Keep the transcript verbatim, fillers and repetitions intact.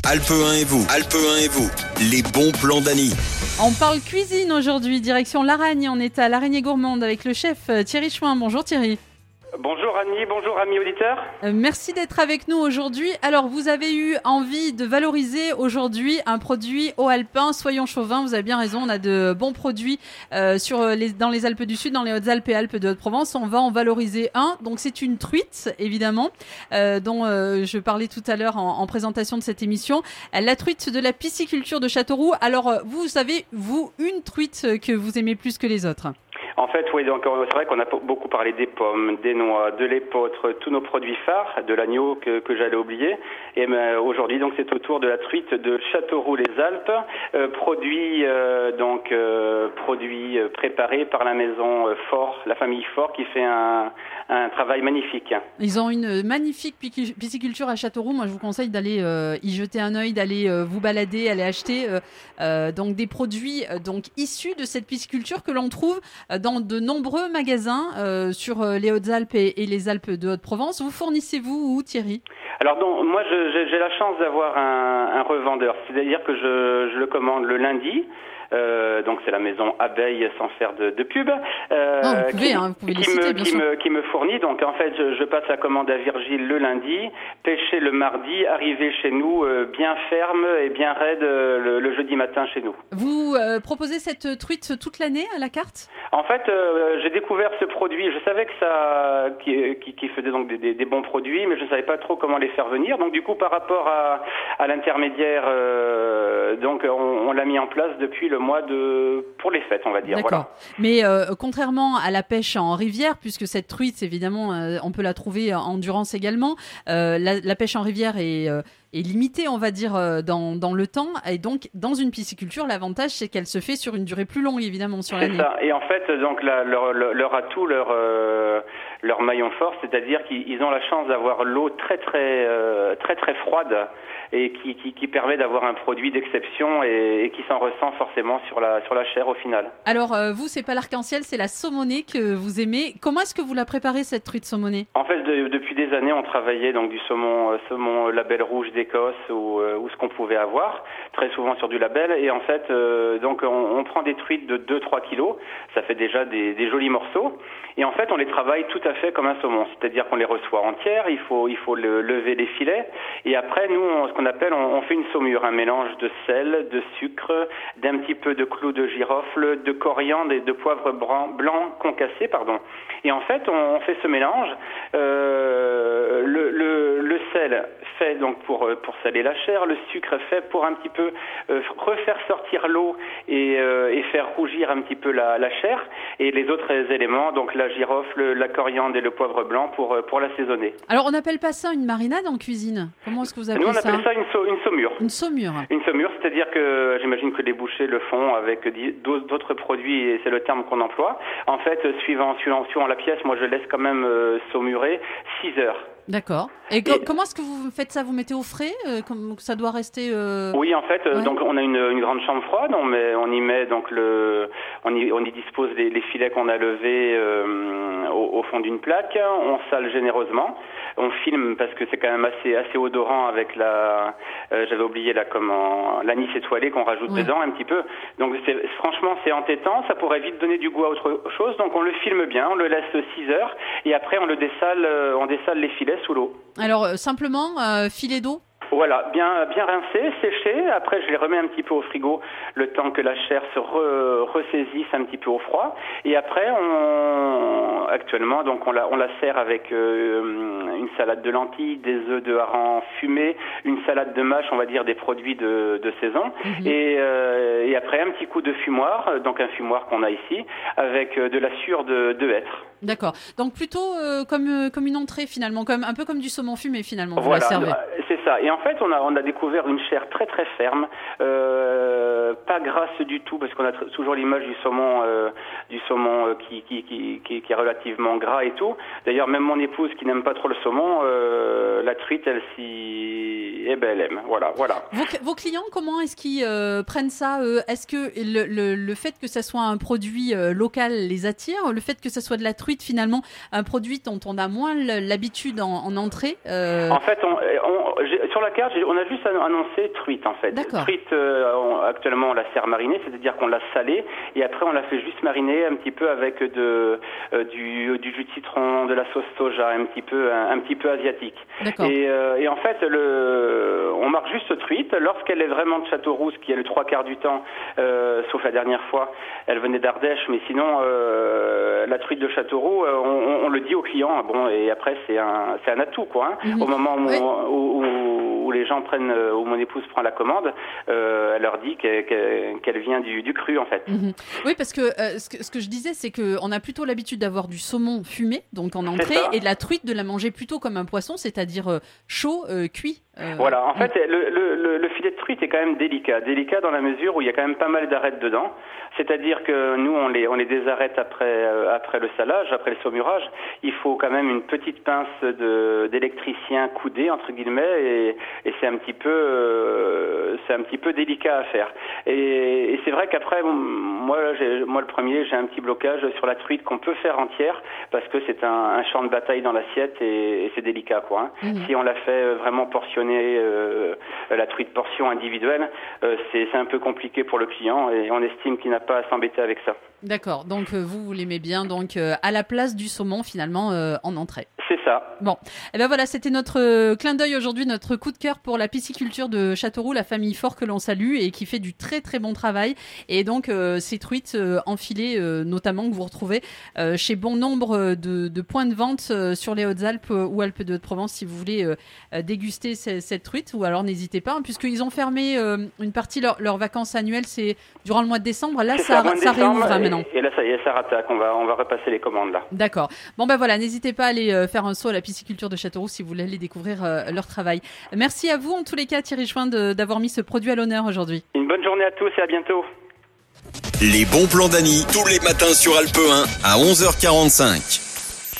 Alpe un et vous, Alpe un et vous, les bons plans d'Annie. On parle cuisine aujourd'hui, direction l'Aragne. On est à l'Araignée Gourmande avec le chef Thierry Chouin. Bonjour Thierry. Bonjour Annie, bonjour amis auditeurs. Euh, merci d'être avec nous aujourd'hui. Alors vous avez eu envie de valoriser aujourd'hui un produit haut alpin. Soyons chauvins, vous avez bien raison, on a de bons produits euh, sur les, dans les Alpes du Sud, dans les Hautes-Alpes et Alpes de Haute-Provence. On va en valoriser un. Donc c'est une truite évidemment, euh, dont euh, je parlais tout à l'heure en, en présentation de cette émission. La truite de la pisciculture de Châteauroux. Alors euh, vous savez, vous, une truite que vous aimez plus que les autres? En fait, oui, donc c'est vrai qu'on a beaucoup parlé des pommes, des noix, de l'épeautre, tous nos produits phares, de l'agneau que, que j'allais oublier. Et ben, aujourd'hui, donc, c'est au tour de la truite de Châteauroux-les-Alpes, euh, produit euh, donc euh, produit euh, préparé par la maison euh, Fort, la famille Fort, qui fait un, un travail magnifique. Ils ont une magnifique pisciculture à Châteauroux. Moi, je vous conseille d'aller euh, y jeter un œil, d'aller euh, vous balader, aller acheter euh, euh, donc des produits euh, donc issus de cette pisciculture que l'on trouve euh, dans de nombreux magasins euh, sur les Hautes-Alpes et, et les Alpes de Haute-Provence. Vous fournissez-vous où, Thierry? Alors donc, moi, je, j'ai, j'ai la chance d'avoir un, un revendeur, c'est-à-dire que je, je le commande le lundi. Euh, donc c'est la maison Abeille sans faire de, de pub euh, oh, vous pouvez, qui, hein, vous pouvez qui, les citer, me, bien qui, sûr. me, qui me fournit. Donc en fait je, je passe la commande à Virgile le lundi, pêcher le mardi, arriver chez nous euh, bien ferme et bien raide euh, le, le jeudi matin chez nous. Vous euh, proposez cette truite toute l'année à la carte? En fait euh, j'ai découvert ce produit, je savais que ça qui, qui, qui faisait donc des, des, des bons produits, mais je ne savais pas trop comment les faire venir. Donc du coup par rapport à, à l'intermédiaire euh, donc on, on l'a mis en place depuis le mois de pour les fêtes, on va dire. D'accord. Voilà. Mais euh, contrairement à la pêche en rivière, puisque cette truite, évidemment, euh, on peut la trouver en Durance également, euh, la, la pêche en rivière est, euh, est limitée, on va dire, euh, dans, dans le temps. Et donc, dans une pisciculture, l'avantage, c'est qu'elle se fait sur une durée plus longue, évidemment, sur l'année. C'est ça. Et en fait, donc, la, leur, leur, leur atout, leur, euh, leur maillon fort, c'est-à-dire qu'ils ont la chance d'avoir l'eau très, très, euh, très, très froide et qui, qui, qui permet d'avoir un produit d'exception et, et qui s'en ressent forcément sur la, sur la chair au final. Alors, euh, vous, c'est pas l'arc-en-ciel, c'est la saumonée que vous aimez. Comment est-ce que vous la préparez, cette truite saumonée? En fait, de, depuis des années, on travaillait donc du saumon, euh, saumon label rouge d'Écosse ou, euh, ou ce qu'on pouvait avoir, très souvent sur du label. Et en fait, euh, donc on, on prend des truites de deux à trois kilos, ça fait déjà des, des jolis morceaux. Et en fait, on les travaille tout à fait comme un saumon, c'est-à-dire qu'on les reçoit entières, il faut, il faut le, lever les filets. Et après, nous, on, ce qu'on appelle, on, on fait une saumure, un mélange de sel, de sucre, d'un petit peu de clous de girofle, de coriandre et de poivre blanc, blanc concassé, pardon. Et en fait, on, on fait ce mélange. Euh, le, le, le sel fait donc pour pour saler la chair, le sucre fait pour un petit peu euh, refaire sortir l'eau et, euh, et faire rougir un petit peu la, la chair, et les autres éléments, donc la girofle, la coriandre et le poivre blanc pour pour l'assaisonner. Alors on n'appelle pas ça une marinade en cuisine? Comment est-ce que vous appelez ça? Nous on appelle ça, ça une, sau- une saumure. Une saumure. Une saumure, c'est-à-dire que j'imagine que les bouchers le font avec d'autres produits et c'est le terme qu'on emploie. En fait, suivant suivant, suivant la pièce, moi je laisse quand même euh, saumurer six heures. D'accord. Et, Et comment est-ce que vous faites ça? Vous mettez au frais? euh, comme ça doit rester euh... Oui, en fait, euh, ouais. donc on a une, une grande chambre froide, on, met, on y met donc le, on y, on y dispose les, les filets qu'on a levés euh, au, au fond d'une plaque. On sale généreusement. On filme parce que c'est quand même assez assez odorant avec la, euh, j'avais oublié la comment, l'anis étoilé qu'on rajoute ouais. dedans un petit peu. Donc c'est, franchement, c'est entêtant. Ça pourrait vite donner du goût à autre chose. Donc on le filme bien, on le laisse six heures et après on le dessale, on dessale les filets sous l'eau. Alors euh, simplement euh, filet d'eau? Voilà, bien bien rincé, séché. Après, je les remets un petit peu au frigo le temps que la chair se re, ressaisisse un petit peu au froid. Et après, on actuellement, donc on la on la sert avec euh, une salade de lentilles, des œufs de hareng fumés, une salade de mâche, on va dire des produits de, de saison. Mm-hmm. Et, euh, et après, un petit coup de fumoir, donc un fumoir qu'on a ici, avec de la sure de, de hêtre. D'accord. Donc plutôt euh, comme euh, comme une entrée finalement, comme un peu comme du saumon fumé finalement. Vous voilà, la servez. C'est ça. Et en fait, on a on a découvert une chair très très ferme, euh, pas grasse du tout, parce qu'on a t- toujours l'image du saumon euh, du saumon euh, qui, qui qui qui qui est relativement gras et tout. D'ailleurs, même mon épouse qui n'aime pas trop le saumon, euh, la truite, elle s'y, eh ben elle aime. Voilà, voilà. Vos, vos clients, comment est-ce qu'ils euh, prennent ça euh, Est-ce que le, le le fait que ça soit un produit euh, local les attire? Le fait que ça soit de la truite, finalement, un produit dont on a moins l'habitude en, en entrée euh... En fait, on, on, j'ai, sur la carte, j'ai, on a juste annoncé truite en fait. D'accord. Truite, euh, on, actuellement on la sert marinée, c'est-à-dire qu'on l'a salée et après on la fait juste mariner un petit peu avec de euh, du, du jus de citron, de la sauce soja, un petit peu un, un petit peu asiatique. D'accord. Et, euh, et en fait, le, on marque juste truite lorsqu'elle est vraiment de Châteauroux, ce qui est le trois quarts du temps, euh, sauf la dernière fois, elle venait d'Ardèche, mais sinon euh, la truite de Châteauroux, euh, on, on le dit aux clients. Bon, et après c'est un c'est un atout quoi. Hein. Mm-hmm. Au moment où, oui. où, où, où les gens prennent, où mon épouse prend la commande, euh, elle leur dit qu'elle, qu'elle vient du, du cru en fait. Mm-hmm. Oui, parce que, euh, ce que ce que je disais, c'est que on a plutôt l'habitude d'avoir du saumon fumé, donc en entrée, et de la truite de la manger plutôt comme un poisson, c'est-à-dire euh, chaud, euh, cuit. Euh... Voilà. En fait, le, le, le filet de truite est quand même délicat, délicat dans la mesure où il y a quand même pas mal d'arêtes dedans. C'est-à-dire que nous, on les on les désarrête après euh, après le salage, après le saumurage. Il faut quand même une petite pince de d'électricien coudé entre guillemets, et, et c'est un petit peu euh, c'est un petit peu délicat à faire. Et, et c'est vrai qu'après, moi, j'ai, moi le premier, j'ai un petit blocage sur la truite qu'on peut faire entière parce que c'est un, un champ de bataille dans l'assiette et, et c'est délicat quoi. Hein. Mmh. Si on la fait vraiment portionner, euh, la truite portion individuelle, euh, c'est c'est un peu compliqué pour le client et on estime qu'il n'a pas à s'embêter avec ça. D'accord, donc euh, vous, vous l'aimez bien donc euh, à la place du saumon finalement euh, en entrée. C'est ça. Bon, et ben voilà, c'était notre euh, clin d'œil aujourd'hui, notre coup de cœur pour la pisciculture de Châteauroux, la famille Fort que l'on salue et qui fait du très très bon travail. Et donc euh, ces truites euh, enfilées euh, notamment que vous retrouvez euh, chez bon nombre de, de points de vente euh, sur les Hautes-Alpes euh, ou Alpes de Haute-Provence si vous voulez euh, déguster c- cette truite, ou alors n'hésitez pas, hein, puisqu'ils ont fermé euh, une partie de leur, leurs vacances annuelles, c'est durant le mois de décembre. Là, ça, ça, ça réouvre hein, maintenant. Et là, ça y est, ça rattaque. On va, on va repasser les commandes là. D'accord. Bon ben voilà, n'hésitez pas à aller euh, faire un saut à la pisciculture de Châteauroux si vous voulez aller découvrir euh, leur travail. Merci à vous en tous les cas, Thierry Chouin, de, d'avoir mis ce produit à l'honneur aujourd'hui. Une bonne journée à tous et à bientôt. Les bons plans d'Annie, tous les matins sur Alpe un à onze heures quarante-cinq.